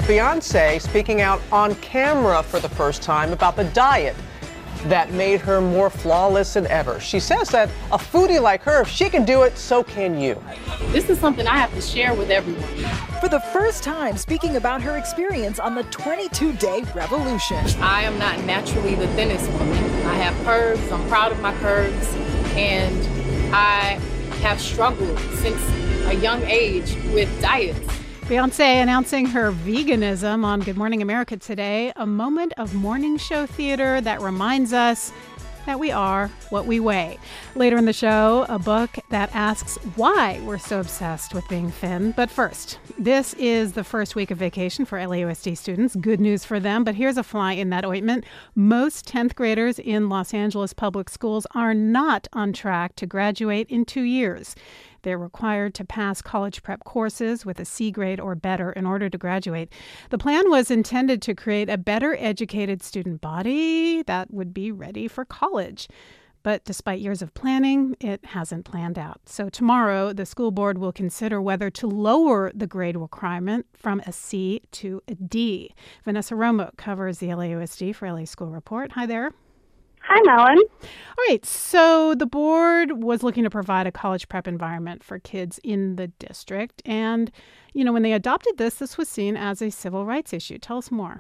Beyonce speaking out on camera for the first time about the diet that made her more flawless than ever. She says that a foodie like her, if she can do it, so can you. This is something I have to share with everyone. For the first time, speaking about her experience on the 22-day revolution. I am not naturally the thinnest woman. I have curves. I'm proud of my curves. And I have struggled since a young age with diets. Beyonce announcing her veganism on Good Morning America today, a moment of morning show theater that reminds us that we are what we weigh. Later in the show, a book that asks why we're so obsessed with being thin. But first, this is the first week of vacation for LAUSD students. Good news for them, but here's a fly in that ointment. Most 10th graders in Los Angeles public schools are not on track to graduate in 2 years. They're required to pass college prep courses with a C grade or better in order to graduate. The plan was intended to create a better educated student body that would be ready for college. But despite years of planning, it hasn't planned out. So tomorrow, the school board will consider whether to lower the grade requirement from a C to a D. Vanessa Romo covers the LAUSD for LA School Report. Hi there. Hi, Melon. All right, so the board was looking to provide a college prep environment for kids in the district. And, when they adopted this was seen as a civil rights issue. Tell us more.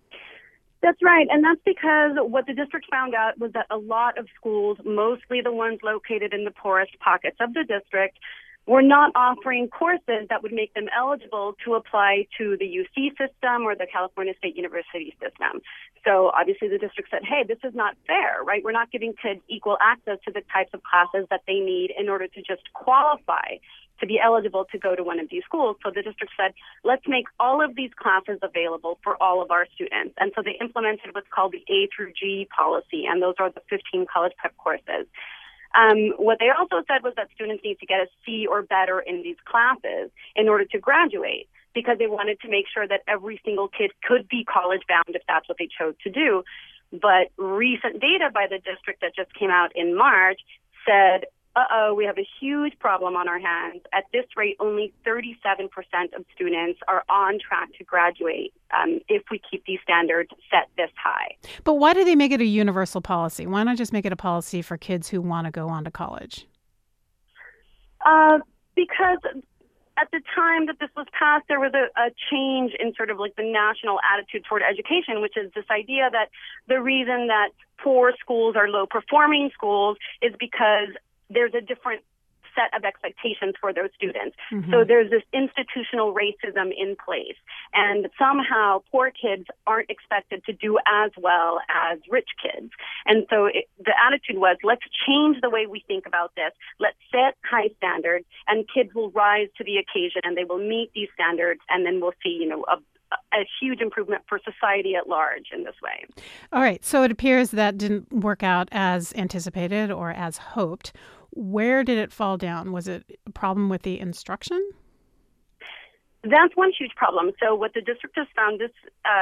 That's right, and that's because what the district found out was that a lot of schools, mostly the ones located in the poorest pockets of the district, were not offering courses that would make them eligible to apply to the UC system or the California State University system. So obviously the district said, hey, this is not fair, right? We're not giving kids equal access to the types of classes that they need in order to just qualify to be eligible to go to one of these schools. So the district said, let's make all of these classes available for all of our students. And so they implemented what's called the A through G policy, and those are the 15 college prep courses. What they also said was that students need to get a C or better in these classes in order to graduate, because they wanted to make sure that every single kid could be college bound if that's what they chose to do. But recent data by the district that just came out in March said, we have a huge problem on our hands. At this rate, only 37% of students are on track to graduate if we keep these standards set this high. But why do they make it a universal policy? Why not just make it a policy for kids who want to go on to college? Because at the time that this was passed, there was a change in sort of like the national attitude toward education, which is this idea that the reason that poor schools are low-performing schools is because there's a different set of expectations for those students. Mm-hmm. So there's this institutional racism in place. And somehow poor kids aren't expected to do as well as rich kids. And so the attitude was, let's change the way we think about this. Let's set high standards, and kids will rise to the occasion, and they will meet these standards, and then we'll see, a huge improvement for society at large in this way. All right. So it appears that didn't work out as anticipated or as hoped. Where did it fall down? Was it a problem with the instruction? That's one huge problem. So what the district has found this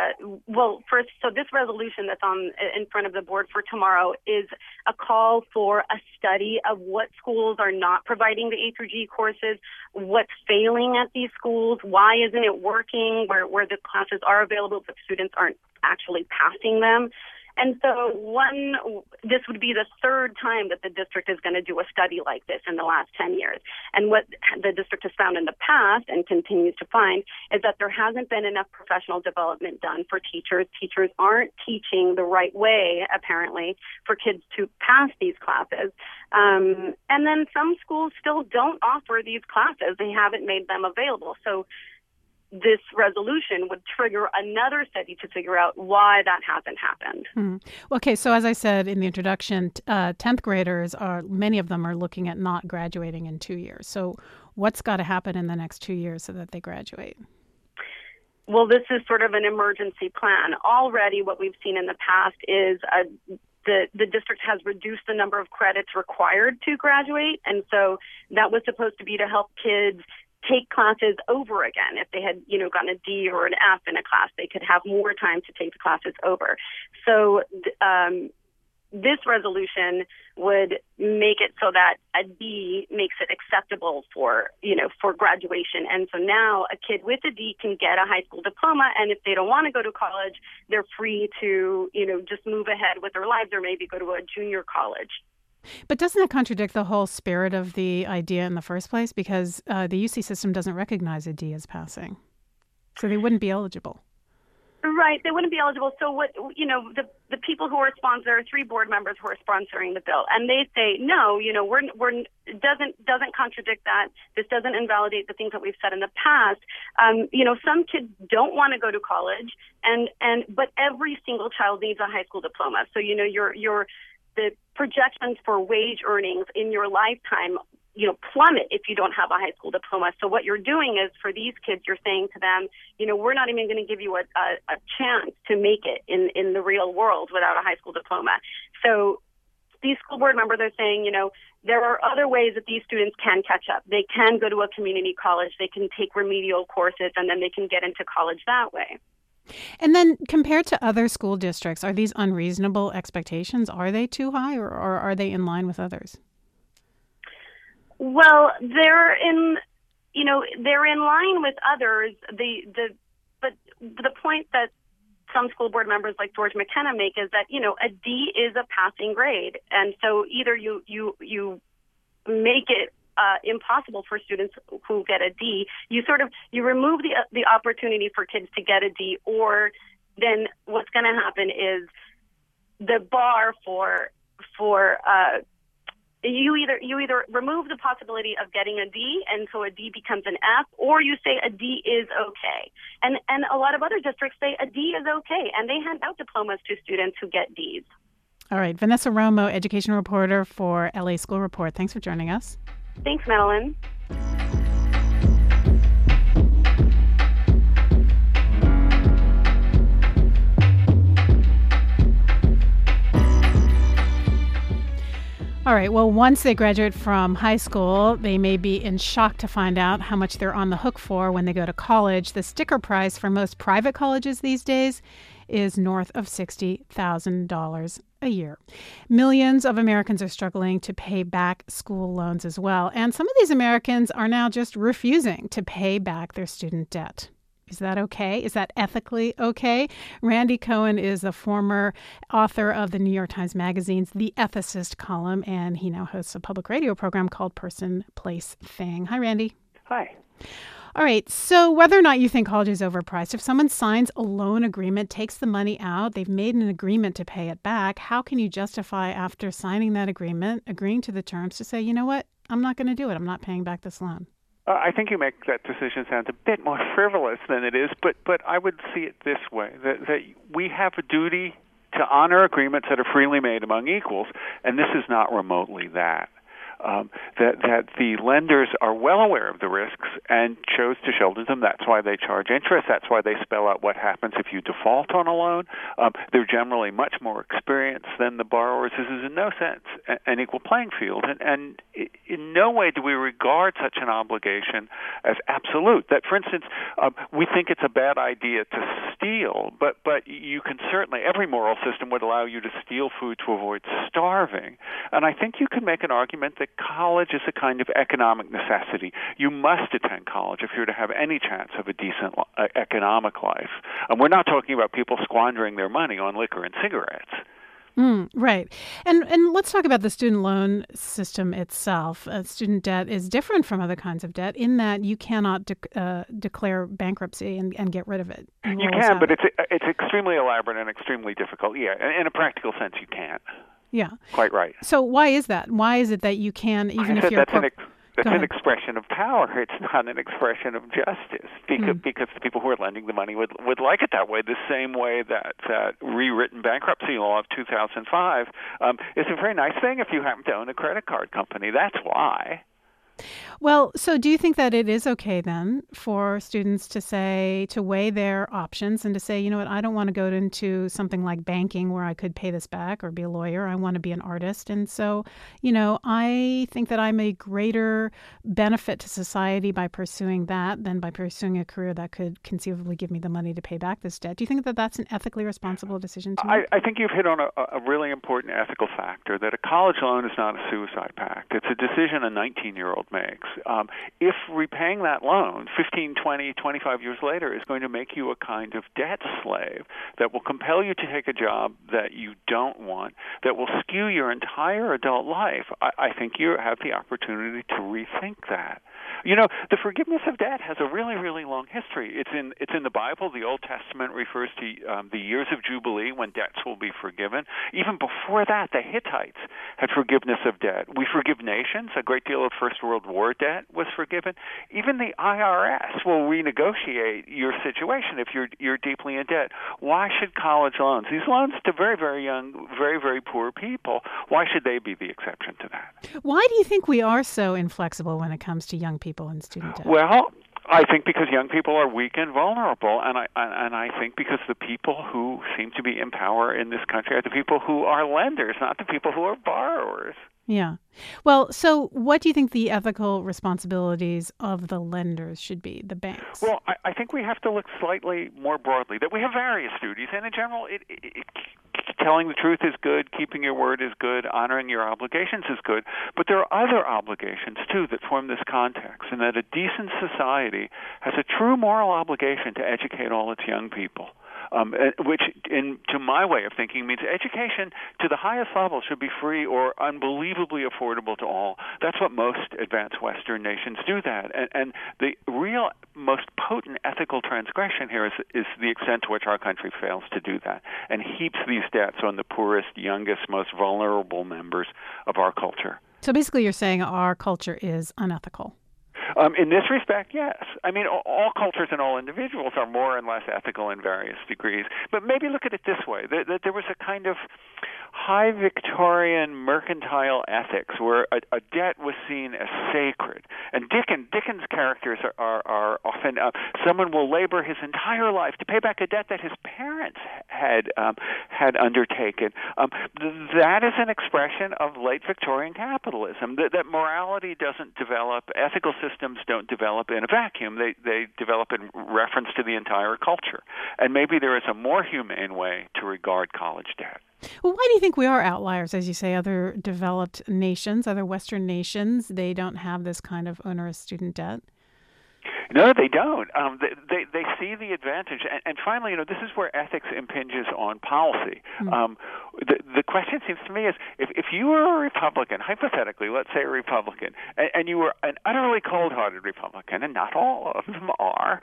resolution that's in front of the board for tomorrow is a call for a study of what schools are not providing the A through G courses, what's failing at these schools, why isn't it working where the classes are available but students aren't actually passing them. And so this would be the third time that the district is going to do a study like this in the last 10 years. And what the district has found in the past and continues to find is that there hasn't been enough professional development done for teachers. Teachers aren't teaching the right way, apparently, for kids to pass these classes. And then some schools still don't offer these classes. They haven't made them available. So this resolution would trigger another study to figure out why that hasn't happened. Okay, so as I said in the introduction, 10th graders many of them are looking at not graduating in 2 years. So what's got to happen in the next 2 years so that they graduate? Well, this is sort of an emergency plan. Already what we've seen in the past is the district has reduced the number of credits required to graduate. And so that was supposed to be to help kids take classes over again. If they had, gotten a D or an F in a class, they could have more time to take the classes over. So this resolution would make it so that a D makes it acceptable for graduation. And so now a kid with a D can get a high school diploma, and if they don't want to go to college, they're free to, just move ahead with their lives or maybe go to a junior college. But doesn't that contradict the whole spirit of the idea in the first place? Because the UC system doesn't recognize a D as passing. So they wouldn't be eligible. Right, they wouldn't be eligible. So what, the people who are there are 3 board members who are sponsoring the bill, and they say, no, it doesn't contradict that. This doesn't invalidate the things that we've said in the past. Some kids don't want to go to college, but every single child needs a high school diploma. So, the projections for wage earnings in your lifetime, plummet if you don't have a high school diploma. So what you're doing is, for these kids, you're saying to them, we're not even going to give you a chance to make it in the real world without a high school diploma. So these school board members are saying, there are other ways that these students can catch up. They can go to a community college, they can take remedial courses, and then they can get into college that way. And then compared to other school districts, are these unreasonable expectations? Are they too high, or are they in line with others? Well, they're in line with others. But the point that some school board members like George McKenna make is that, a D is a passing grade. And so either you make it impossible for students who get a D, you remove the opportunity for kids to get a D, or then what's going to happen is the bar for you either remove the possibility of getting a D, and so a D becomes an F, or you say a D is okay. And a lot of other districts say a D is okay, and they hand out diplomas to students who get Ds. All right. Vanessa Romo, education reporter for LA School Report. Thanks for joining us. Thanks, Madeline. All right. Well, once they graduate from high school, they may be in shock to find out how much they're on the hook for when they go to college. The sticker price for most private colleges these days is north of $60,000 a year. Millions of Americans are struggling to pay back school loans as well. And some of these Americans are now just refusing to pay back their student debt. Is that okay? Is that ethically okay? Randy Cohen is a former author of the New York Times Magazine's The Ethicist column, and he now hosts a public radio program called Person, Place, Thing. Hi, Randy. Hi. All right. So whether or not you think college is overpriced, if someone signs a loan agreement, takes the money out, they've made an agreement to pay it back, how can you justify after signing that agreement, agreeing to the terms, to say, you know what, I'm not going to do it. I'm not paying back this loan? I think you make that decision sound a bit more frivolous than it is, but I would see it this way, that we have a duty to honor agreements that are freely made among equals, and this is not remotely that. That the lenders are well aware of the risks and chose to shoulder them. That's why they charge interest. That's why they spell out what happens if you default on a loan. They're generally much more experienced than the borrowers. This is in no sense an equal playing field. And in no way do we regard such an obligation as absolute. That, for instance, we think it's a bad idea to steal, but you can certainly, every moral system would allow you to steal food to avoid starving. And I think you can make an argument that college is a kind of economic necessity. You must attend college if you're to have any chance of a decent economic life. And we're not talking about people squandering their money on liquor and cigarettes. Right. And let's talk about the student loan system itself. Student debt is different from other kinds of debt in that you cannot declare bankruptcy and get rid of it. You can, but it's extremely elaborate and extremely difficult. Yeah, in a practical sense, you can't. Yeah. Quite right. So why is that? Why is it that you can, even if you're... That's an expression of power. It's not an expression of justice, because the people who are lending the money would like it that way, the same way that rewritten bankruptcy law of 2005 is a very nice thing if you happen to own a credit card company. That's why. Well, so do you think that it is okay then for students to weigh their options and to say, you know what, I don't want to go into something like banking where I could pay this back or be a lawyer. I want to be an artist. And so, I think that I'm a greater benefit to society by pursuing that than by pursuing a career that could conceivably give me the money to pay back this debt. Do you think that that's an ethically responsible decision to make? I think you've hit on a really important ethical factor, that a college loan is not a suicide pact. It's a decision a 19-year-old makes. If repaying that loan 15, 20, 25 years later is going to make you a kind of debt slave that will compel you to take a job that you don't want, that will skew your entire adult life, I think you have the opportunity to rethink that. The forgiveness of debt has a really, really long history. It's in the Bible. The Old Testament refers to the years of Jubilee when debts will be forgiven. Even before that, the Hittites had forgiveness of debt. We forgive nations. A great deal of First World War debt was forgiven. Even the IRS will renegotiate your situation if you're deeply in debt. Why should college loans, these loans to very, very young, very, very poor people, why should they be the exception to that? Why do you think we are so inflexible when it comes to young people and student debt? Well, I think because young people are weak and vulnerable, and I think because the people who seem to be in power in this country are the people who are lenders, not the people who are borrowers. Yeah. Well, so what do you think the ethical responsibilities of the lenders should be, the banks? Well, I think we have to look slightly more broadly, that we have various duties, and in general, telling the truth is good, keeping your word is good, honoring your obligations is good, but there are other obligations, too, that form this context, and that a decent society has a true moral obligation to educate all its young people. Which, to my way of thinking, means education to the highest level should be free or unbelievably affordable to all. That's what most advanced Western nations do that. And the real most potent ethical transgression here is the extent to which our country fails to do that and heaps these debts on the poorest, youngest, most vulnerable members of our culture. So basically you're saying our culture is unethical. In this respect, yes. I mean, all cultures and all individuals are more and less ethical in various degrees. But maybe look at it this way, that there was a kind of high Victorian mercantile ethics where a debt was seen as sacred. And Dickens' characters are often, someone will labor his entire life to pay back a debt that his parents had undertaken. That is an expression of late Victorian capitalism, that morality doesn't develop, ethical systems don't develop in a vacuum. They develop in reference to the entire culture. And maybe there is a more humane way to regard college debt. Well, why do you think we are outliers, as you say, other developed nations, other Western nations, they don't have this kind of onerous student debt? No, they don't. They see the advantage. And finally, this is where ethics impinges on policy. The question seems to me is, if you were a Republican, hypothetically, let's say a Republican, and you were an utterly cold-hearted Republican, and not all of them are,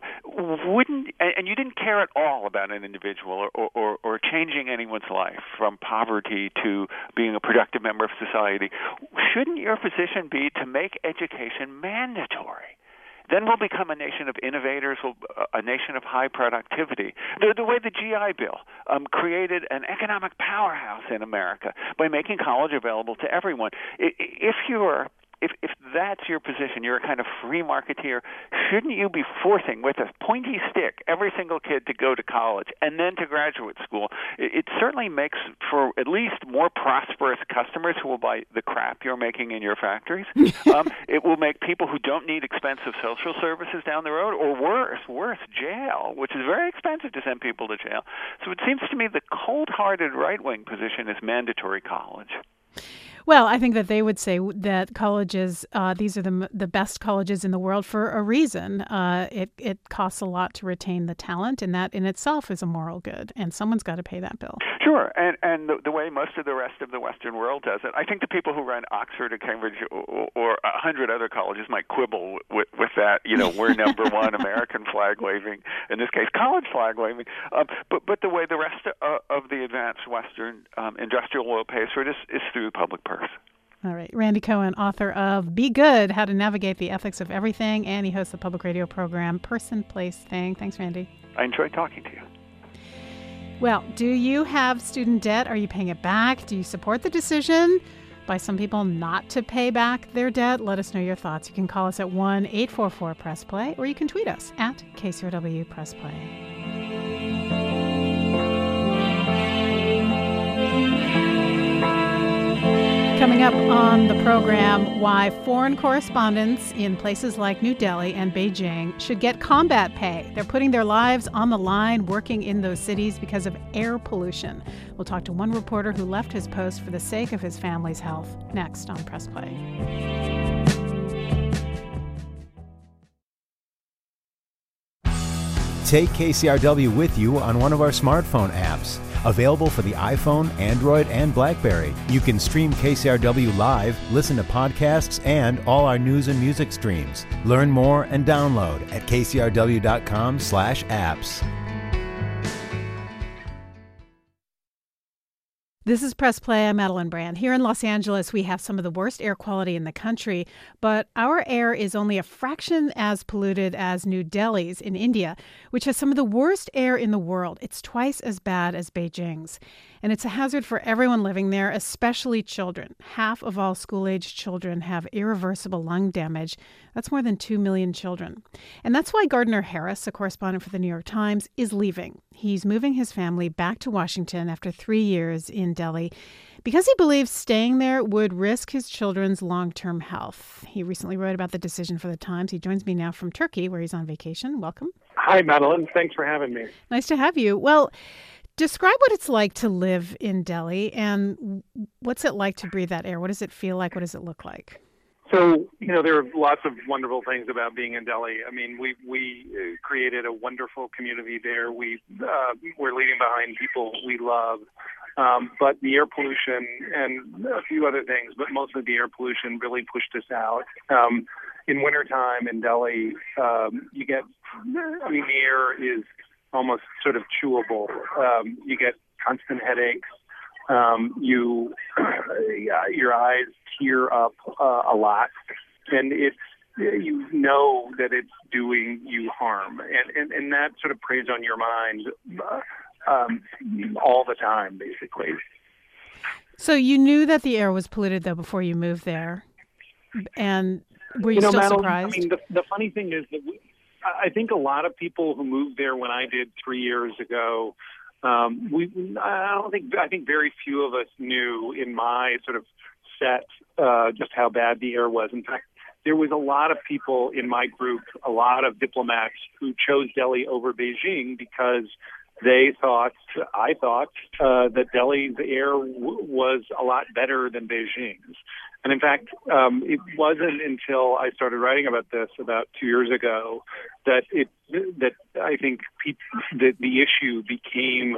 and you didn't care at all about an individual or changing anyone's life from poverty to being a productive member of society, shouldn't your position be to make education mandatory? Then we'll become a nation of innovators, a nation of high productivity. The way the GI Bill created an economic powerhouse in America by making college available to everyone. If that's your position, you're a kind of free marketeer, shouldn't you be forcing with a pointy stick every single kid to go to college and then to graduate school? It certainly makes for at least more prosperous customers who will buy the crap you're making in your factories. It will make people who don't need expensive social services down the road, or worse, jail, which is very expensive to send people to jail. So it seems to me the cold-hearted right-wing position is mandatory college. Well, I think that they would say that colleges, these are the best colleges in the world for a reason. It costs a lot to retain the talent, and that in itself is a moral good, and someone's got to pay that bill. Sure, and the way most of the rest of the Western world does it, I think the people who run Oxford or Cambridge or 100 other colleges might quibble with that. We're number one, American flag waving, in this case, college flag waving. But the way the rest of the advanced Western industrial world pays for it is through the public purse. All right. Randy Cohen, author of Be Good, How to Navigate the Ethics of Everything, and he hosts the public radio program Person, Place, Thing. Thanks, Randy. I enjoyed talking to you. Well, do you have student debt? Are you paying it back? Do you support the decision? by some people not to pay back their debt? Let us know your thoughts. You can call us at 1-844-PRESS-PLAY, or you can tweet us at KCRW Press Play. Coming up on the program, why foreign correspondents in places like New Delhi and Beijing should get combat pay. They're putting their lives on the line working in those cities because of air pollution. We'll talk to one reporter who left his post for the sake of his family's health. Next on Press Play. Take KCRW with you on one of our smartphone apps. Available for the iPhone, Android, and BlackBerry. You can stream KCRW live, listen to podcasts, and all our news and music streams. Learn more and download at kcrw.com/apps. This is Press Play. I'm Madeline Brand. Here in Los Angeles, we have some of the worst air quality in the country, but our air is only a fraction as polluted as New Delhi's in India, which has some of the worst air in the world. It's twice as bad as Beijing's. And it's a hazard for everyone living there, especially children. Half of all school-aged children have irreversible lung damage. That's more than 2 million children. And that's why Gardner Harris, a correspondent for the New York Times, is leaving. He's moving his family back to Washington after 3 years in Delhi because he believes staying there would risk his children's long-term health. He recently wrote about the decision for the Times. He joins me now from Turkey, where he's on vacation. Welcome. Hi, Madeline. Thanks for having me. Nice to have you. Well, describe what it's like to live in Delhi, and what's it like to breathe that air? What does it feel like? What does it look like? So, there are lots of wonderful things about being in Delhi. I mean, we created a wonderful community there. We're leaving behind people we love. But the air pollution and a few other things, but mostly the air pollution really pushed us out. In wintertime in Delhi, the air is almost sort of chewable. You get constant headaches. Your eyes tear up a lot, and that it's doing you harm, and that sort of preys on your mind all the time, basically. So you knew that the air was polluted, though, before you moved there, and were you still Madeline, surprised? I mean, the funny thing is that I think a lot of people who moved there when I did 3 years ago, I think very few of us knew in my sort of set just how bad the air was. In fact, there was a lot of people in my group, a lot of diplomats who chose Delhi over Beijing because I thought that Delhi's air was a lot better than Beijing's. And in fact, it wasn't until I started writing about this about 2 years ago that I think the issue became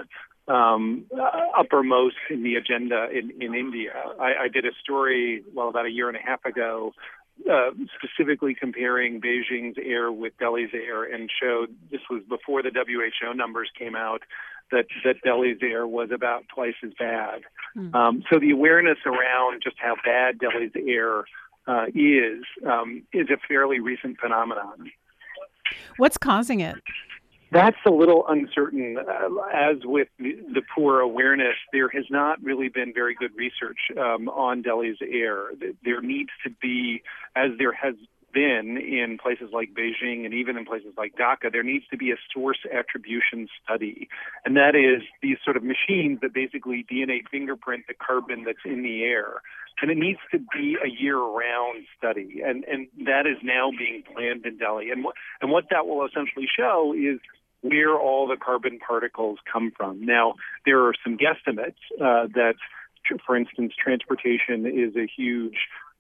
uppermost in the agenda in India. I did a story, about a year and a half ago, specifically comparing Beijing's air with Delhi's air, and showed, this was before the WHO numbers came out, that Delhi's air was about twice as bad. So the awareness around just how bad Delhi's air is a fairly recent phenomenon. What's causing it? That's a little uncertain. As with the poor awareness, there has not really been very good research on Delhi's air. There needs to be, as there has been in places like Beijing and even in places like Dhaka, there needs to be a source attribution study. And that is these sort of machines that basically DNA fingerprint the carbon that's in the air. And it needs to be a year-round study. And that is now being planned in Delhi. And what that will essentially show is where all the carbon particles come from. Now, there are some guesstimates that, for instance, transportation is a huge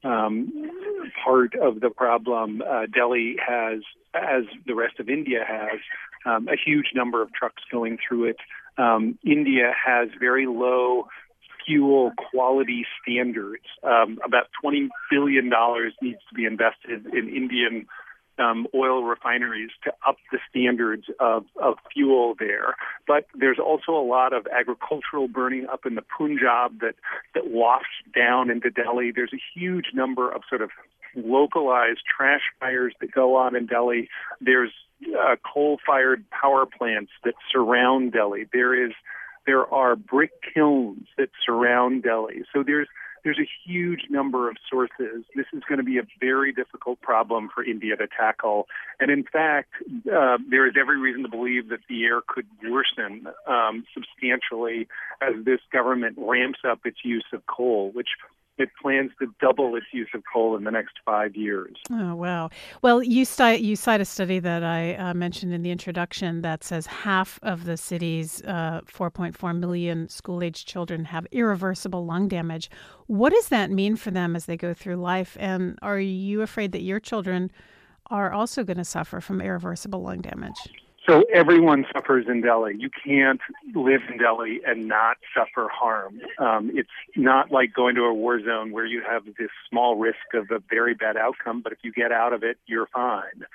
part of the problem. Delhi has, as the rest of India has, a huge number of trucks going through it. India has very low fuel quality standards. About $20 billion needs to be invested in Indian oil refineries to up the standards of fuel there. But there's also a lot of agricultural burning up in the Punjab that wafts down into Delhi. There's a huge number of sort of localized trash fires that go on in Delhi. There's coal-fired power plants that surround Delhi. There are brick kilns that surround Delhi. So there's there's a huge number of sources. This is going to be a very difficult problem for India to tackle. And in fact, there is every reason to believe that the air could worsen substantially as this government ramps up its use of coal, which it plans to double its use of coal in the next 5 years. Oh, wow. Well, you cite a study that I mentioned in the introduction that says half of the city's 4.4 million school-aged children have irreversible lung damage. What does that mean for them as they go through life? And are you afraid that your children are also going to suffer from irreversible lung damage? So everyone suffers in Delhi. You can't live in Delhi and not suffer harm. It's not like going to a war zone where you have this small risk of a very bad outcome, but if you get out of it, you're fine.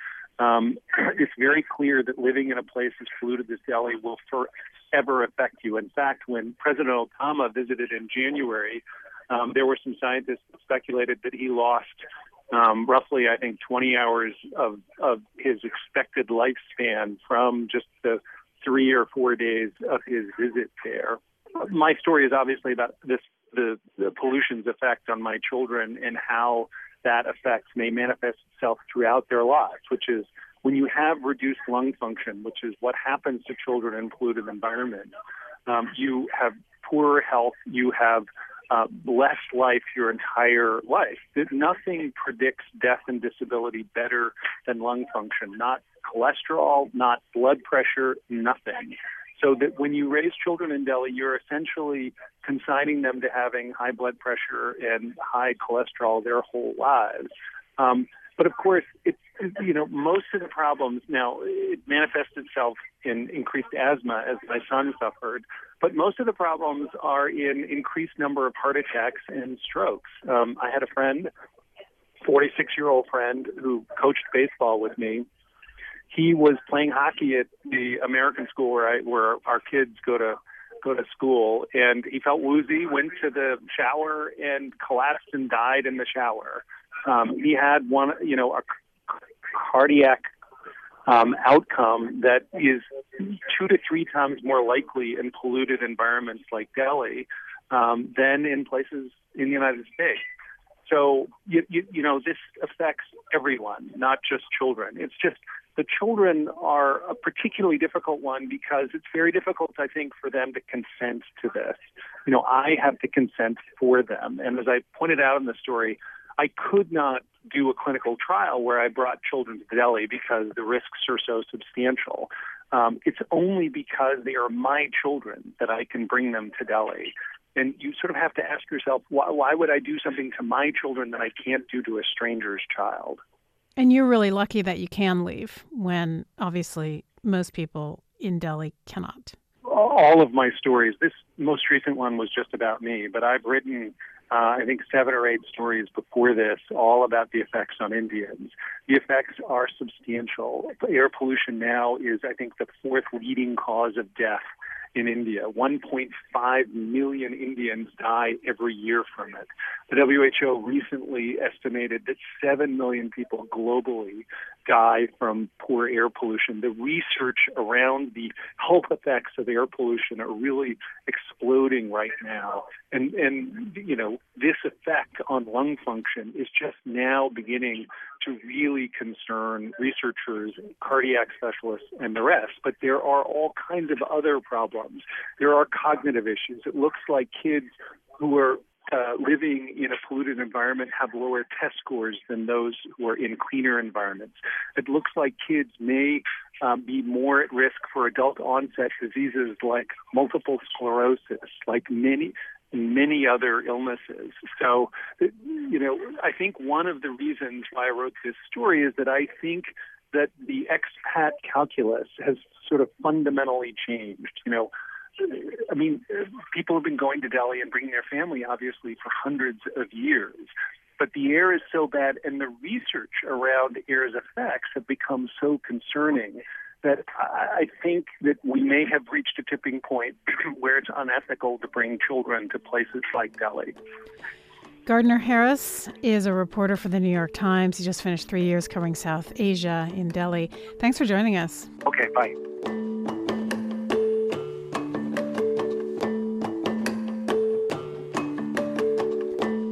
It's very clear that living in a place as polluted as Delhi will forever affect you. In fact, when President Obama visited in January, there were some scientists that speculated that he lost roughly, I think, 20 hours of his expected lifespan from just the 3 or 4 days of his visit there. My story is obviously about the pollution's effect on my children and how that effect may manifest itself throughout their lives, which is when you have reduced lung function, which is what happens to children in polluted environments, you have poorer health, you have less life your entire life. Nothing predicts death and disability better than lung function, not cholesterol, not blood pressure, nothing. So that when you raise children in Delhi, you're essentially consigning them to having high blood pressure and high cholesterol their whole lives. But of course, most of the problems now, it manifests itself in increased asthma, as my son suffered, but most of the problems are in increased number of heart attacks and strokes. I had a friend, 46-year-old friend, who coached baseball with me. He was playing hockey at the American school where our kids go to school, and he felt woozy, went to the shower, and collapsed and died in the shower. He had a cardiac outcome that is 2 to 3 times more likely in polluted environments like Delhi than in places in the United States. So, this affects everyone, not just children. It's just the children are a particularly difficult one because it's very difficult, I think, for them to consent to this. I have to consent for them. And as I pointed out in the story, I could not do a clinical trial where I brought children to Delhi because the risks are so substantial. It's only because they are my children that I can bring them to Delhi. And you sort of have to ask yourself, why would I do something to my children that I can't do to a stranger's child? And you're really lucky that you can leave when, obviously, most people in Delhi cannot. All of my stories, this most recent one was just about me, but I've written I think 7 or 8 stories before this, all about the effects on Indians. The effects are substantial. Air pollution now is, I think, the 4th leading cause of death in India. 1.5 million Indians die every year from it. The WHO recently estimated that 7 million people globally die from poor air pollution. The research around the health effects of air pollution are really exploding right now. And this effect on lung function is just now beginning to really concern researchers, cardiac specialists, and the rest. But there are all kinds of other problems. There are cognitive issues. It looks like kids who are living in a polluted environment have lower test scores than those who are in cleaner environments. It looks like kids may be more at risk for adult onset diseases like multiple sclerosis, like many other illnesses. So, I think one of the reasons why I wrote this story is that I think that the expat calculus has sort of fundamentally changed. People have been going to Delhi and bringing their family, obviously, for hundreds of years. But the air is so bad, and the research around air's effects have become so concerning that I think that we may have reached a tipping point where it's unethical to bring children to places like Delhi. Gardner Harris is a reporter for the New York Times. He just finished 3 years covering South Asia in Delhi. Thanks for joining us. Okay, bye.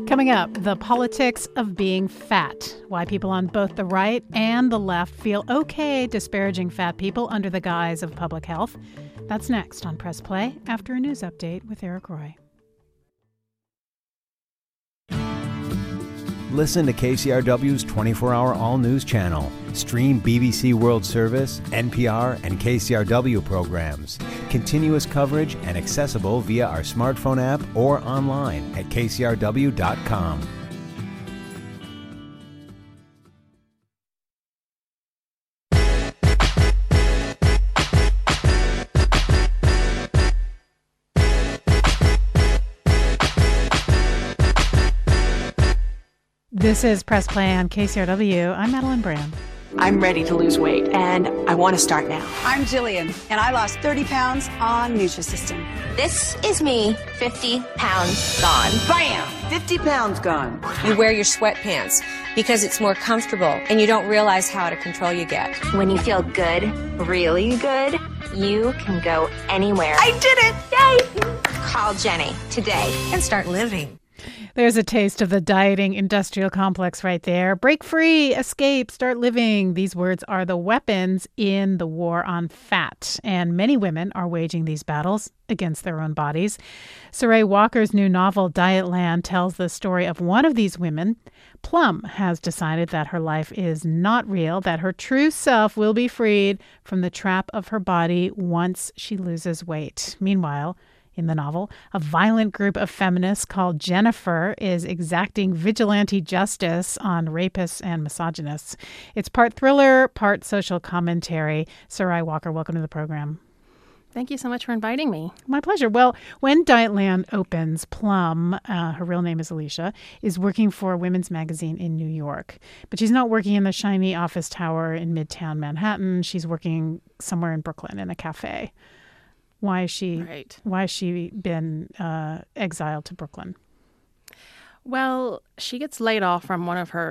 Coming up, the politics of being fat. Why people on both the right and the left feel okay disparaging fat people under the guise of public health. That's next on Press Play after a news update with Eric Roy. Listen to KCRW's 24-hour all-news channel. Stream BBC World Service, NPR, and KCRW programs. Continuous coverage and accessible via our smartphone app or online at kcrw.com. This is Press Play on KCRW. I'm Madeline Brand. I'm ready to lose weight, and I want to start now. I'm Jillian, and I lost 30 pounds on Nutrisystem. This is me, 50 pounds gone. Bam! 50 pounds gone. You wear your sweatpants because it's more comfortable, and you don't realize how out of control you get. When you feel good, really good, you can go anywhere. I did it! Yay! Call Jenny today and start living. There's a taste of the dieting industrial complex right there. Break free, escape, start living. These words are the weapons in the war on fat. And many women are waging these battles against their own bodies. Saray Walker's new novel, Dietland, tells the story of one of these women. Plum has decided that her life is not real, that her true self will be freed from the trap of her body once she loses weight. Meanwhile, in the novel, a violent group of feminists called Jennifer is exacting vigilante justice on rapists and misogynists. It's part thriller, part social commentary. Saray Walker, welcome to the program. Thank you so much for inviting me. My pleasure. Well, when Dietland opens, Plum, her real name is Alicia, is working for a women's magazine in New York. But she's not working in the shiny office tower in Midtown Manhattan. She's working somewhere in Brooklyn in a cafe. Why has she been exiled to Brooklyn? Well, she gets laid off from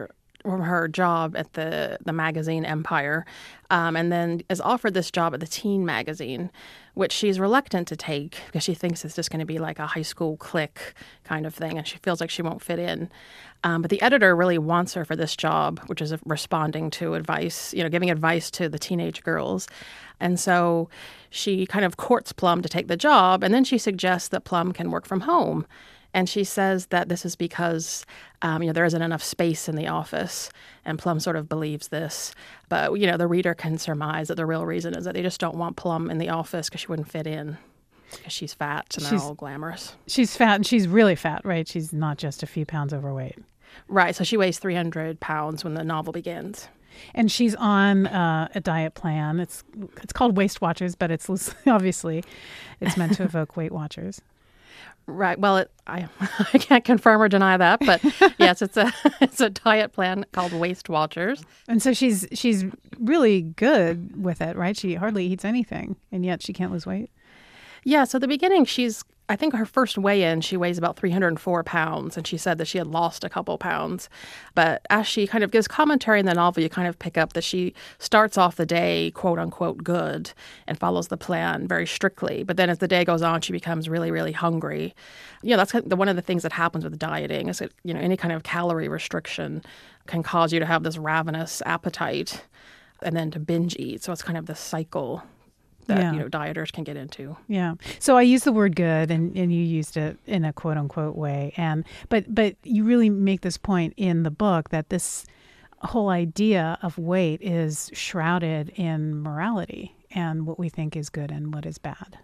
her job at the magazine Empire, and then is offered this job at the teen magazine, which she's reluctant to take because she thinks it's just going to be like a high school clique kind of thing, and she feels like she won't fit in. But the editor really wants her for this job, which is responding to advice, giving advice to the teenage girls. And so she kind of courts Plum to take the job, and then she suggests that Plum can work from home. And she says that this is because, there isn't enough space in the office. And Plum sort of believes this. But, the reader can surmise that the real reason is that they just don't want Plum in the office because she wouldn't fit in. Because she's fat and they're all glamorous. She's fat, and she's really fat, right? She's not just a few pounds overweight. Right. So she weighs 300 pounds when the novel begins. And she's on a diet plan. It's called Waist Watchers, but it's obviously it's meant to evoke Weight Watchers. Right. Well, I can't confirm or deny that, but yes, it's a diet plan called Waist Watchers. And so she's really good with it, right? She hardly eats anything, and yet she can't lose weight. Yeah. So at the beginning, I think her first weigh-in, she weighs about 304 pounds, and she said that she had lost a couple pounds. But as she kind of gives commentary in the novel, you kind of pick up that she starts off the day, quote unquote, good and follows the plan very strictly. But then as the day goes on, she becomes really, really hungry. That's one of the things that happens with dieting is that, any kind of calorie restriction can cause you to have this ravenous appetite and then to binge eat. So it's kind of this cycle that dieters can get into. Yeah. So I used the word good, and you used it in a quote unquote way. But you really make this point in the book that this whole idea of weight is shrouded in morality and what we think is good and what is bad.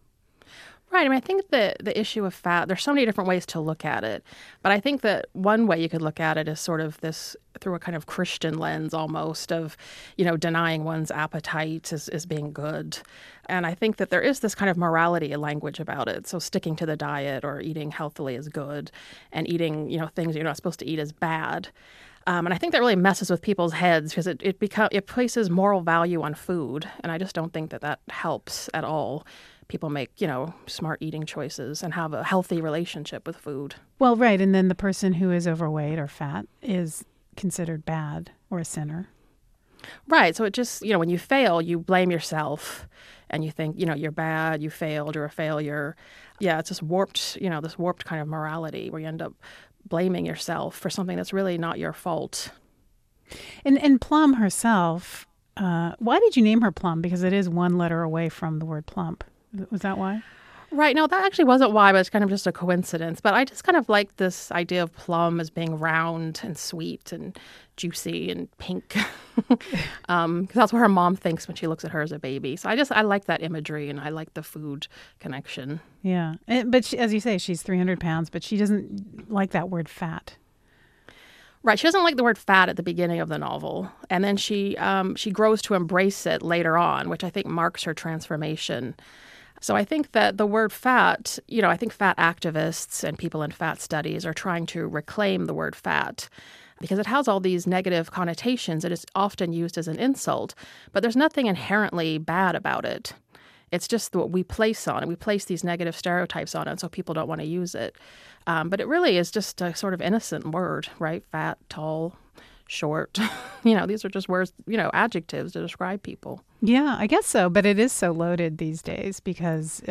Right. I think the issue of fat, there's so many different ways to look at it. But I think that one way you could look at it is sort of this through a kind of Christian lens almost of, denying one's appetite as being good. And I think that there is this kind of morality language about it. So sticking to the diet or eating healthily is good, and eating, things you're not supposed to eat is bad. And I think that really messes with people's heads because it places moral value on food. And I just don't think that helps at all. People make, smart eating choices and have a healthy relationship with food. Well, right. And then the person who is overweight or fat is considered bad or a sinner. Right. So it just, when you fail, you blame yourself and you think, you're bad, you failed, you're a failure. Yeah, it's just warped, this warped kind of morality where you end up blaming yourself for something that's really not your fault. And Plum herself, why did you name her Plum? Because it is one letter away from the word plump. Was that why? Right. No, that actually wasn't why, but it's kind of just a coincidence. But I just kind of like this idea of plum as being round and sweet and juicy and pink. Because that's what her mom thinks when she looks at her as a baby. So I like that imagery, and I like the food connection. Yeah. But she, as you say, she's 300 pounds, but she doesn't like that word fat. Right. She doesn't like the word fat at the beginning of the novel. And then she grows to embrace it later on, which I think marks her transformation. So I think that the word fat, I think fat activists and people in fat studies are trying to reclaim the word fat because it has all these negative connotations. It is often used as an insult, but there's nothing inherently bad about it. It's just what we place on it. We place these negative stereotypes on it, so people don't want to use it. But it really is just a sort of innocent word, right? Fat, tall, short. These are just words, adjectives to describe people. Yeah, I guess so. But it is so loaded these days because,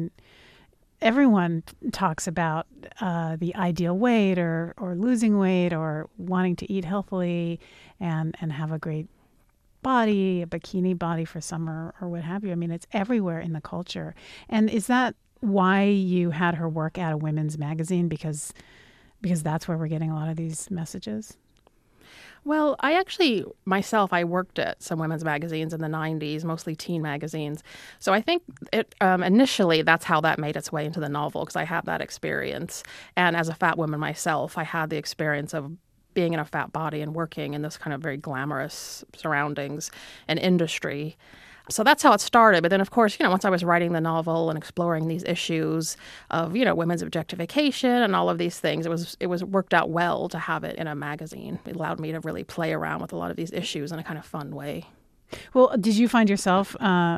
everyone talks about the ideal weight or losing weight or wanting to eat healthily and have a great body, a bikini body for summer or what have you. It's everywhere in the culture. And is that why you had her work at a women's magazine? Because that's where we're getting a lot of these messages? Well, I worked at some women's magazines in the 90s, mostly teen magazines. So I think initially that's how that made its way into the novel, because I have that experience. And as a fat woman myself, I had the experience of being in a fat body and working in this kind of very glamorous surroundings and industry. So that's how it started. But then, of course, once I was writing the novel and exploring these issues of, women's objectification and all of these things, it was worked out well to have it in a magazine. It allowed me to really play around with a lot of these issues in a kind of fun way. Well, did you find yourself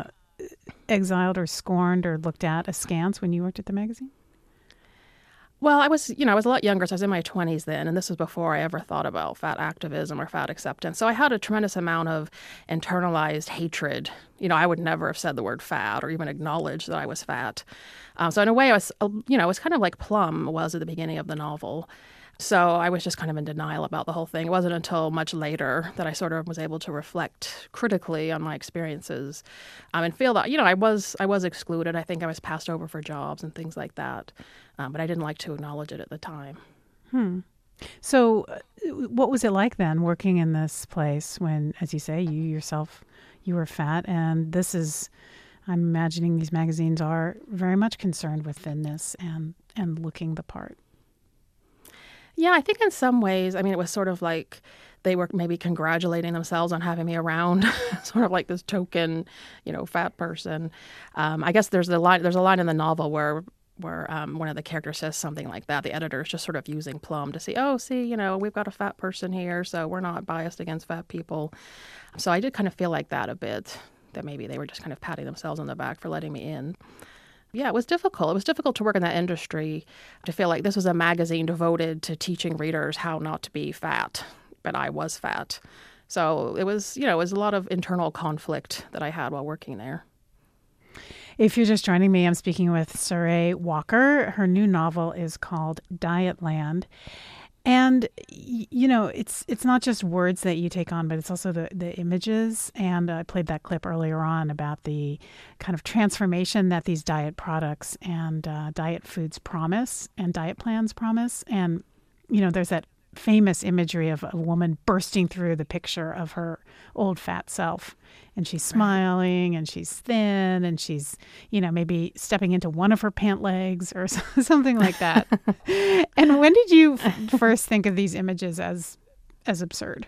exiled or scorned or looked at askance when you worked at the magazine? Well, I was a lot younger, so I was in my 20s then, and this was before I ever thought about fat activism or fat acceptance. So I had a tremendous amount of internalized hatred. I would never have said the word fat or even acknowledged that I was fat. So in a way, I was kind of like Plum was at the beginning of the novel. So I was just kind of in denial about the whole thing. It wasn't until much later that I sort of was able to reflect critically on my experiences and feel that, I was excluded. I think I was passed over for jobs and things like that. But I didn't like to acknowledge it at the time. So what was it like then working in this place when, as you say, you were fat? And I'm imagining these magazines are very much concerned with thinness and looking the part. Yeah, I think in some ways, it was sort of like they were maybe congratulating themselves on having me around, sort of like this token, fat person. I guess there's a line in the novel where one of the characters says something like that. The editor is just sort of using Plum to see, we've got a fat person here, so we're not biased against fat people. So I did kind of feel like that a bit, that maybe they were just kind of patting themselves on the back for letting me in. Yeah, it was difficult. It was difficult to work in that industry, to feel like this was a magazine devoted to teaching readers how not to be fat, but I was fat. So it was a lot of internal conflict that I had while working there. If you're just joining me, I'm speaking with Saray Walker. Her new novel is called Dietland. And, it's not just words that you take on, but it's also the images. And I played that clip earlier on about the kind of transformation that these diet products and diet foods promise and diet plans promise. And, there's that famous imagery of a woman bursting through the picture of her old fat self. And she's smiling and she's thin and she's, maybe stepping into one of her pant legs or something like that. And when did you first think of these images as absurd?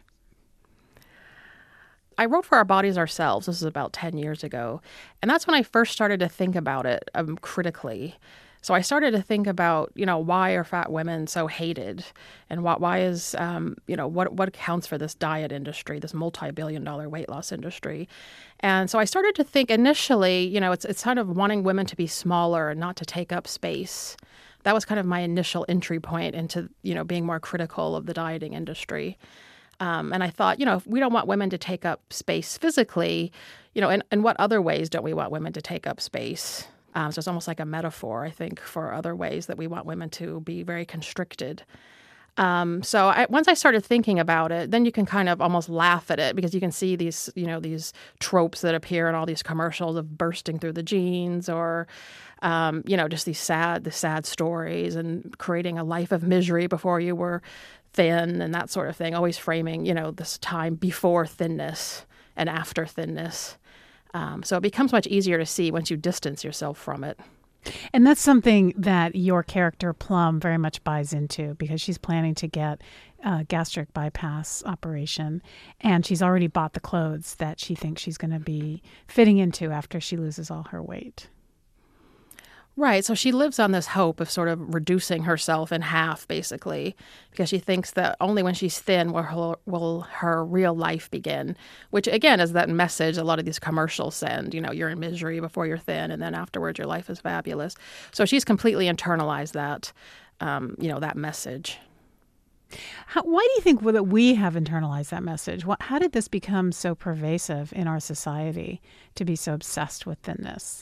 I wrote For Our Bodies Ourselves. This is about 10 years ago. And that's when I first started to think about it critically. So I started to think about, why are fat women so hated? And why is, what accounts for this diet industry, this multi-billion-dollar weight loss industry? And so I started to think initially, it's kind of wanting women to be smaller and not to take up space. That was kind of my initial entry point into, being more critical of the dieting industry. And I thought, if we don't want women to take up space physically, in what other ways don't we want women to take up space? So it's almost like a metaphor, I think, for other ways that we want women to be very constricted. Once I started thinking about it, then you can kind of almost laugh at it because you can see these, these tropes that appear in all these commercials of bursting through the jeans or, just the sad stories and creating a life of misery before you were thin and that sort of thing, always framing, this time before thinness and after thinness. So it becomes much easier to see once you distance yourself from it. And that's something that your character Plum very much buys into because she's planning to get a gastric bypass operation, and she's already bought the clothes that she thinks she's going to be fitting into after she loses all her weight. Right. So she lives on this hope of sort of reducing herself in half, basically, because she thinks that only when she's thin will her real life begin, which, again, is that message a lot of these commercials send. You're in misery before you're thin, and then afterwards your life is fabulous. So she's completely internalized that, that message. Why do you think that we have internalized that message? How did this become so pervasive in our society to be so obsessed with thinness?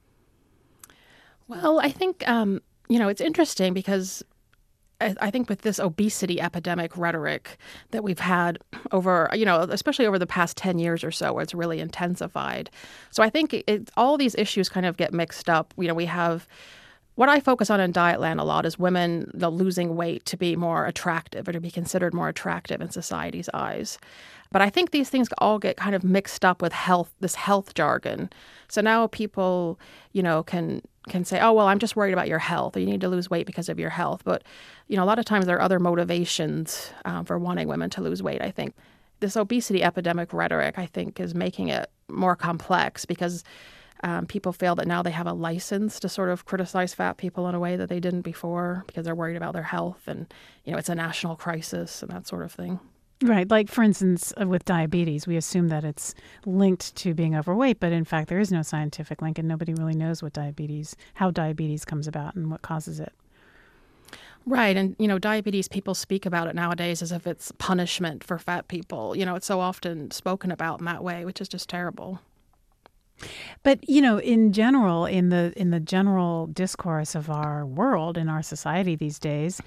Well, I think, it's interesting because I think with this obesity epidemic rhetoric that we've had over, especially over the past 10 years or so, where it's really intensified. So I think all these issues kind of get mixed up. We have what I focus on in Dietland a lot is women losing weight to be more attractive or to be considered more attractive in society's eyes. But I think these things all get kind of mixed up with this health jargon. So now people, can say, oh, well, I'm just worried about your health, or you need to lose weight because of your health. But, a lot of times there are other motivations for wanting women to lose weight, I think. This obesity epidemic rhetoric, I think, is making it more complex because people feel that now they have a license to sort of criticize fat people in a way that they didn't before because they're worried about their health and, it's a national crisis and that sort of thing. Right. Like, for instance, with diabetes, we assume that it's linked to being overweight, but in fact, there is no scientific link and nobody really knows how diabetes comes about and what causes it. Right. And, diabetes, people speak about it nowadays as if it's punishment for fat people. It's so often spoken about in that way, which is just terrible. But, in general, in the general discourse of our world, in our society these days,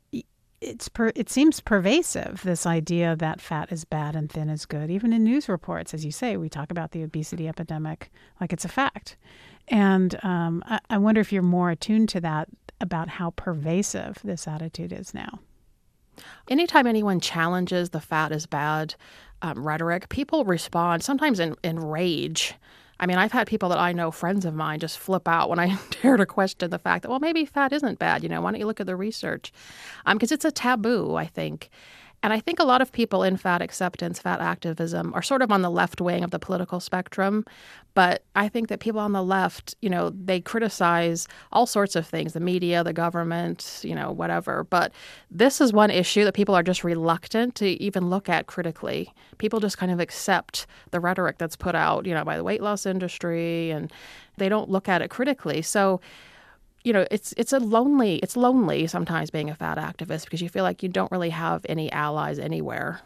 it seems pervasive, this idea that fat is bad and thin is good. Even in news reports, as you say, we talk about the obesity epidemic like it's a fact. And I wonder if you're more attuned to that, about how pervasive this attitude is now. Anytime anyone challenges the fat is bad rhetoric, people respond sometimes in rage. I mean, I've had people that I know, friends of mine, just flip out when I dare to question the fact that, well, maybe fat isn't bad. Why don't you look at the research? Because it's a taboo, I think. And I think a lot of people in fat acceptance, fat activism, are sort of on the left wing of the political spectrum. But I think that people on the left, they criticize all sorts of things, the media, the government, whatever. But this is one issue that people are just reluctant to even look at critically. People just kind of accept the rhetoric that's put out, by the weight loss industry, and they don't look at it critically. So it's lonely sometimes being a fat activist because you feel like you don't really have any allies anywhere.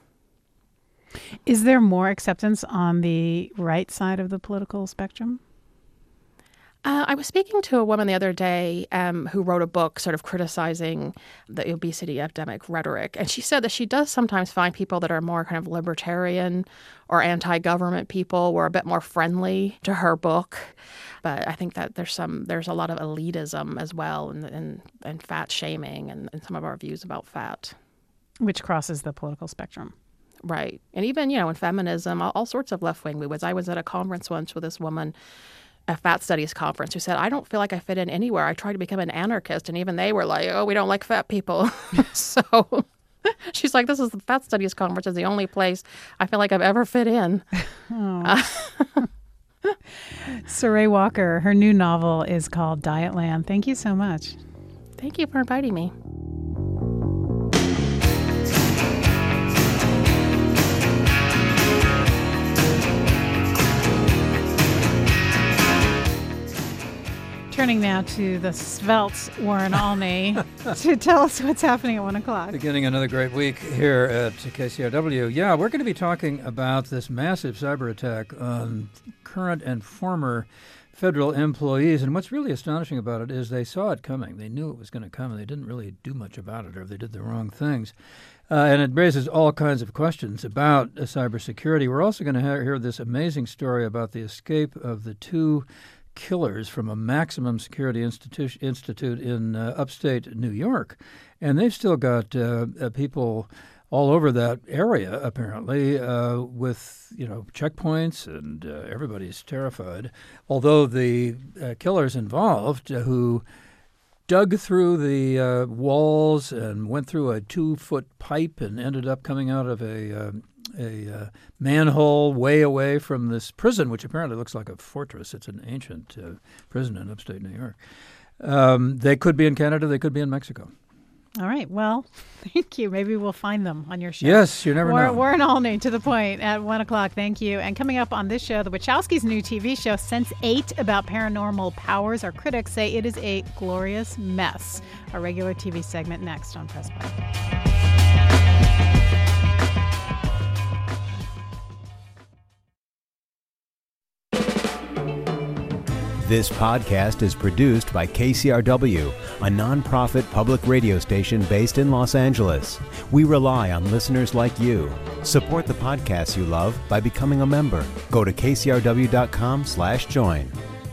Is there more acceptance on the right side of the political spectrum? I was speaking to a woman the other day who wrote a book sort of criticizing the obesity epidemic rhetoric. And she said that she does sometimes find people that are more kind of libertarian or anti-government people were a bit more friendly to her book. But I think that there's a lot of elitism as well and fat shaming and some of our views about fat. Which crosses the political spectrum. Right. And even, in feminism, all sorts of left-wing movements. I was at a conference once with this woman, a fat studies conference, who said, I don't feel like I fit in anywhere. I tried to become an anarchist, and even they were like, oh, we don't like fat people. So she's like, this is the fat studies conference is the only place I feel like I've ever fit in. Saray Walker, her new novel is called Dietland. Thank you so much. Thank you for inviting me. turning now to the svelte Warren Olney to tell us what's happening at 1 o'clock. Beginning another great week here at KCRW. Yeah, we're going to be talking about this massive cyber attack on current and former federal employees. And what's really astonishing about it is they saw it coming. They knew it was going to come, and they didn't really do much about it, or they did the wrong things. And it raises all kinds of questions about cybersecurity. We're also going to hear this amazing story about the escape of the two killers from a maximum security institute in upstate New York. And they've still got people all over that area, apparently, with checkpoints, and everybody's terrified. Although the killers involved, who dug through the walls and went through a 2-foot pipe and ended up coming out of a manhole way away from this prison, which apparently looks like a fortress. It's an ancient prison in upstate New York. They could be in Canada. They could be in Mexico. All right. Well, thank you. Maybe we'll find them on your show. Yes, you never know. Warren Olney, to the point, at 1 o'clock. Thank you. And coming up on this show, the Wachowskis' new TV show, Sense8, about paranormal powers. Our critics say it is a glorious mess. Our regular TV segment next on Press Play. This podcast is produced by KCRW, a nonprofit public radio station based in Los Angeles. We rely on listeners like you. Support the podcasts you love by becoming a member. Go to kcrw.com/join.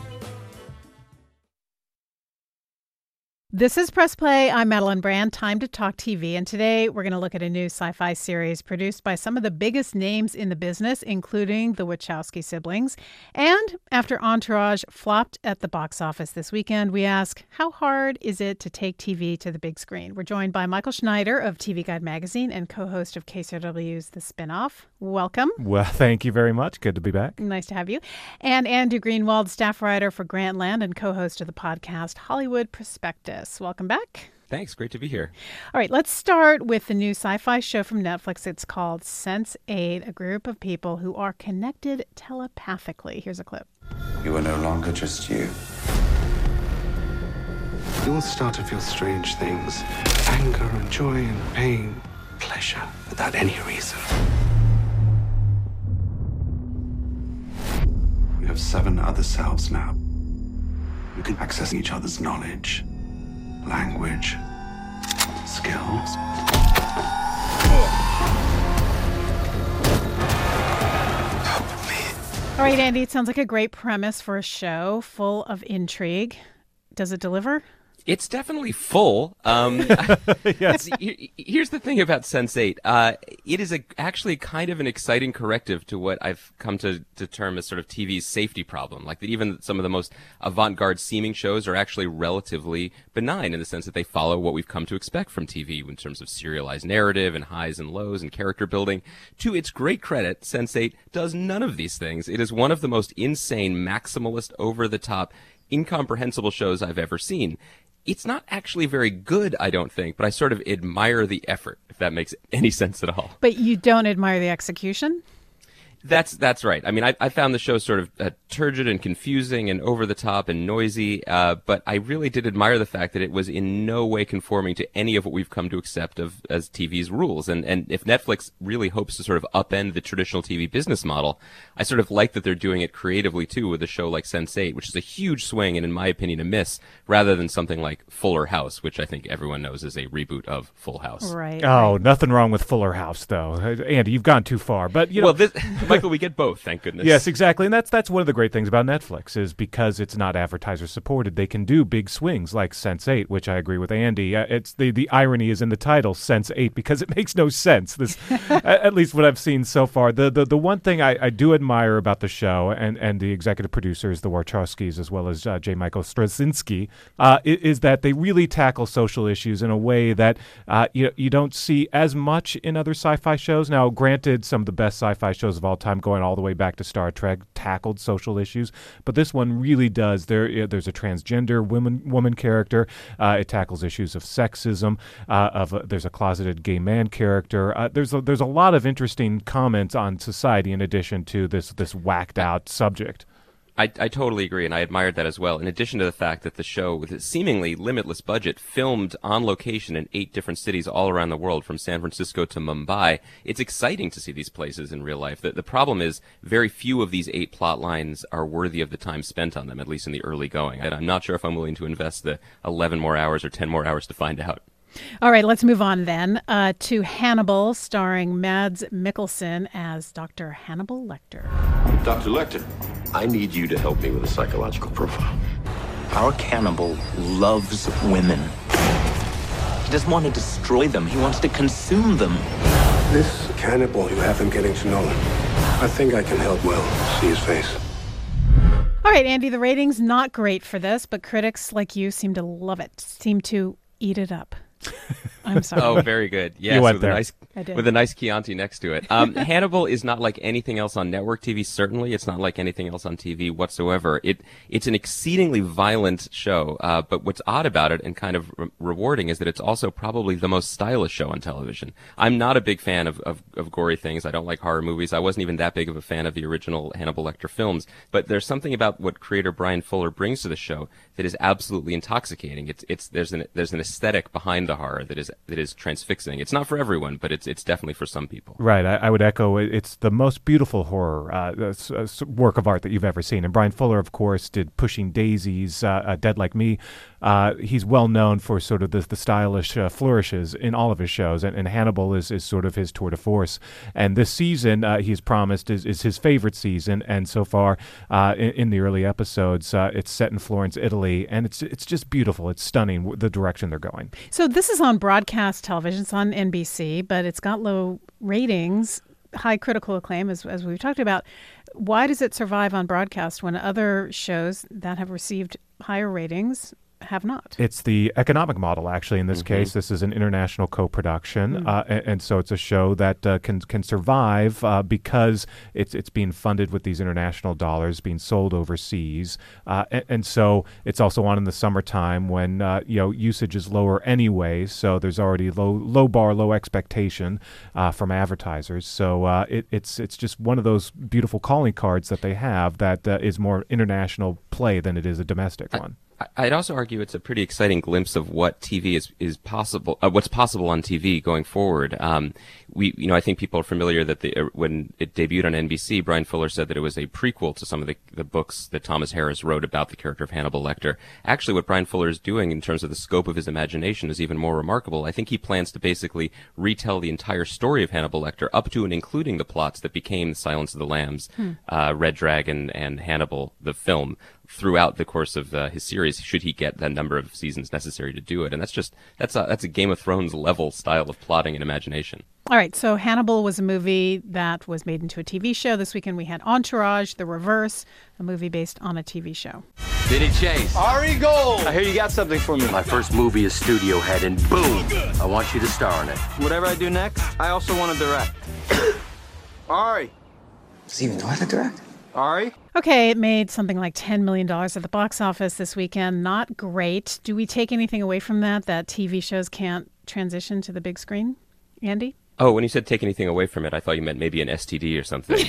This is Press Play. I'm Madeline Brand. Time to talk TV. And today we're going to look at a new sci-fi series produced by some of the biggest names in the business, including the Wachowski siblings. And after Entourage flopped at the box office this weekend, we ask, how hard is it to take TV to the big screen? We're joined by Michael Schneider of TV Guide magazine and co-host of KCRW's The Spinoff. Welcome. Well, thank you very much. Good to be back. Nice to have you. And Andrew Greenwald, staff writer for Grantland and co-host of the podcast Hollywood Prospectus. Welcome back. Thanks. Great to be here. All right, let's start with the new sci-fi show from Netflix. It's called Sense8, a group of people who are connected telepathically. Here's a clip. You are no longer just you. You will start to feel strange things. Anger and joy and pain. Pleasure without any reason. You have 7 other selves now. You can access each other's knowledge, language, skills. All right, Andy, it sounds like a great premise for a show full of intrigue. Does it deliver? It's definitely full. Yes. Here's the thing about Sense8. It is actually kind of an exciting corrective to what I've come to term as sort of TV's safety problem. Like that even some of the most avant-garde seeming shows are actually relatively benign in the sense that they follow what we've come to expect from TV in terms of serialized narrative and highs and lows and character building. To its great credit, Sense8 does none of these things. It is one of the most insane, maximalist, over-the-top, incomprehensible shows I've ever seen. It's not actually very good, I don't think, but I sort of admire the effort, if that makes any sense at all. But you don't admire the execution? That's right. I mean, I found the show sort of turgid and confusing and over the top and noisy, but I really did admire the fact that it was in no way conforming to any of what we've come to accept as TV's rules. And if Netflix really hopes to sort of upend the traditional TV business model, I sort of like that they're doing it creatively too with a show like Sense8, which is a huge swing and in my opinion a miss, rather than something like Fuller House, which I think everyone knows is a reboot of Full House. Right. Oh, nothing wrong with Fuller House though. Andy, you've gone too far. But you know, well, Michael, we get both, thank goodness. Yes, exactly. And that's one of the great things about Netflix is because it's not advertiser supported, they can do big swings like Sense8, which I agree with Andy. It's the irony is in the title, Sense8, because it makes no sense. This, at least what I've seen so far. The one thing I do admire about the show and the executive producers, the Wachowskis, as well as J. Michael Straczynski, is that they really tackle social issues in a way that you don't see as much in other sci-fi shows. Now, granted, some of the best sci-fi shows of all time, going all the way back to Star Trek, tackled social issues, but this one really does. There's a transgender woman character. It tackles issues of sexism. There's a closeted gay man character. There's a lot of interesting comments on society in addition to this whacked out subject. I totally agree, and I admired that as well. In addition to the fact that the show, with its seemingly limitless budget, filmed on location in 8 different cities all around the world, from San Francisco to Mumbai, it's exciting to see these places in real life. The problem is very few of these 8 plot lines are worthy of the time spent on them, at least in the early going. And I'm not sure if I'm willing to invest the 11 more hours or 10 more hours to find out. All right, let's move on then to Hannibal, starring Mads Mikkelsen as Dr. Hannibal Lecter. Dr. Lecter, I need you to help me with a psychological profile. Our cannibal loves women. He doesn't want to destroy them. He wants to consume them. This cannibal, you have him getting to know him. I think I can help Will see his face. All right, Andy, the ratings not great for this, but critics like you seem to love it, seem to eat it up. I'm sorry. Oh, very good. Yes, you went with there. With a nice Chianti next to it. Hannibal is not like anything else on network TV. Certainly, it's not like anything else on TV whatsoever. It's an exceedingly violent show. But what's odd about it and kind of rewarding is that it's also probably the most stylish show on television. I'm not a big fan of gory things. I don't like horror movies. I wasn't even that big of a fan of the original Hannibal Lecter films. But there's something about what creator Brian Fuller brings to the show that is absolutely intoxicating. There's an aesthetic behind the horror that is transfixing. It's not for everyone, but it's definitely for some people. Right. I would echo. It's the most beautiful horror work of art that you've ever seen. And Brian Fuller, of course, did Pushing Daisies, Dead Like Me. He's well known for sort of the stylish flourishes in all of his shows, and Hannibal is sort of his tour de force. And this season, he's promised, is his favorite season. And so far, in the early episodes, it's set in Florence, Italy, and it's just beautiful. It's stunning, the direction they're going. So this is on broadcast television. It's on NBC, but it's got low ratings, high critical acclaim, as we've talked about. Why does it survive on broadcast when other shows that have received higher ratings have not? It's the economic model, actually. In this case, this is an international co-production, and so it's a show that can survive because it's being funded with these international dollars, being sold overseas, and so it's also on in the summertime when usage is lower anyway. So there's already low expectation from advertisers. So it's just one of those beautiful calling cards that they have that is more international play than it is a domestic one. I'd also argue it's a pretty exciting glimpse of what TV is possible, what's possible on TV going forward. I think people are familiar that when it debuted on NBC, Brian Fuller said that it was a prequel to some of the books that Thomas Harris wrote about the character of Hannibal Lecter. Actually, what Brian Fuller is doing in terms of the scope of his imagination is even more remarkable. I think he plans to basically retell the entire story of Hannibal Lecter up to and including the plots that became Silence of the Lambs, Red Dragon, and Hannibal, the film, throughout the course of his series, should he get the number of seasons necessary to do it. And that's a Game of Thrones level style of plotting and imagination. All right, so Hannibal was a movie that was made into a TV show. This weekend we had Entourage, The Reverse, a movie based on a TV show. Vinny Chase. Ari Gold. I hear you got something for me. My first movie is Studio Head, and boom, I want you to star in it. Whatever I do next, I also want to direct. Ari. Does he even know how to direct? Ari? Okay, it made something like $10 million at the box office this weekend. Not great. Do we take anything away from that TV shows can't transition to the big screen? Andy? Oh, when you said take anything away from it, I thought you meant maybe an STD or something.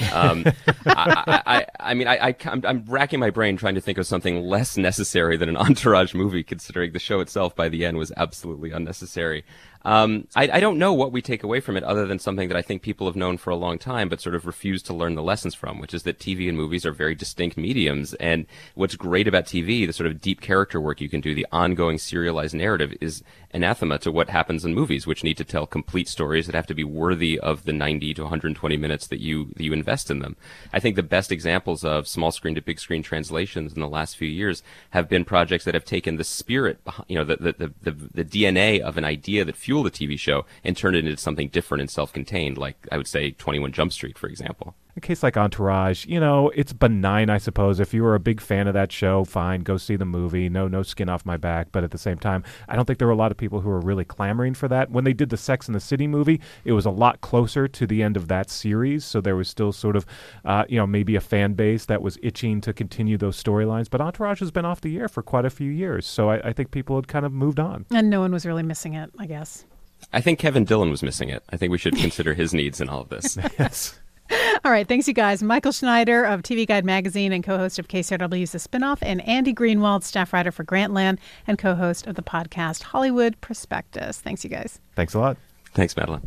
I'm racking my brain trying to think of something less necessary than an Entourage movie, considering the show itself by the end was absolutely unnecessary. I don't know what we take away from it other than something that I think people have known for a long time but sort of refuse to learn the lessons from, which is that TV and movies are very distinct mediums. And what's great about TV, the sort of deep character work you can do, the ongoing serialized narrative, is anathema to what happens in movies, which need to tell complete stories that have to be worthy of the 90 to 120 minutes that you invest in them. I think the best examples of small screen to big screen translations in the last few years have been projects that have taken the spirit, the DNA of an idea that fueled a TV show and turned it into something different and self-contained, like I would say 21 Jump Street, for example. A case like Entourage, it's benign, I suppose. If you were a big fan of that show, fine, go see the movie. No skin off my back. But at the same time, I don't think there were a lot of people who were really clamoring for that. When they did the Sex and the City movie, it was a lot closer to the end of that series. So there was still sort of, maybe a fan base that was itching to continue those storylines. But Entourage has been off the air for quite a few years. So I think people had kind of moved on. And no one was really missing it, I guess. I think Kevin Dillon was missing it. I think we should consider his needs in all of this. Yes. All right. Thanks, you guys. Michael Schneider of TV Guide Magazine and co-host of KCRW's The Spinoff, and Andy Greenwald, staff writer for Grantland and co-host of the podcast Hollywood Prospectus. Thanks, you guys. Thanks a lot. Thanks, Madeline.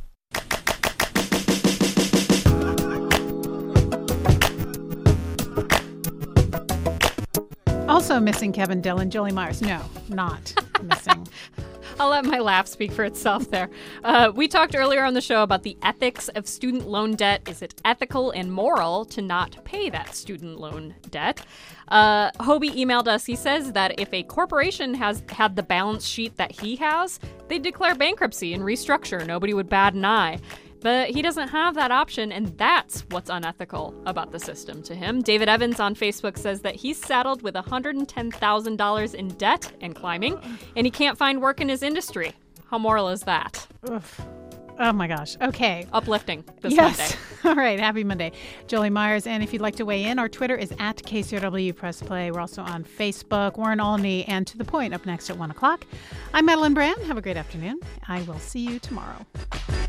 Also missing Kevin Dillon, Jolie Myers. No, not missing. I'll let my laugh speak for itself there. We talked earlier on the show about the ethics of student loan debt. Is it ethical and moral to not pay that student loan debt? Hobie emailed us. He says that if a corporation has had the balance sheet that he has, they'd declare bankruptcy and restructure. Nobody would bat an eye. But he doesn't have that option, and that's what's unethical about the system to him. David Evans on Facebook says that he's saddled with $110,000 in debt and climbing, and he can't find work in his industry. How moral is that? Oof. Oh, my gosh. Okay. Uplifting this Yes. Monday. All right. Happy Monday. Jolie Myers. And if you'd like to weigh in, our Twitter is at KCRW Press Play. We're also on Facebook. Warren Alney and To The Point up next at 1 o'clock. I'm Madeline Brand. Have a great afternoon. I will see you tomorrow.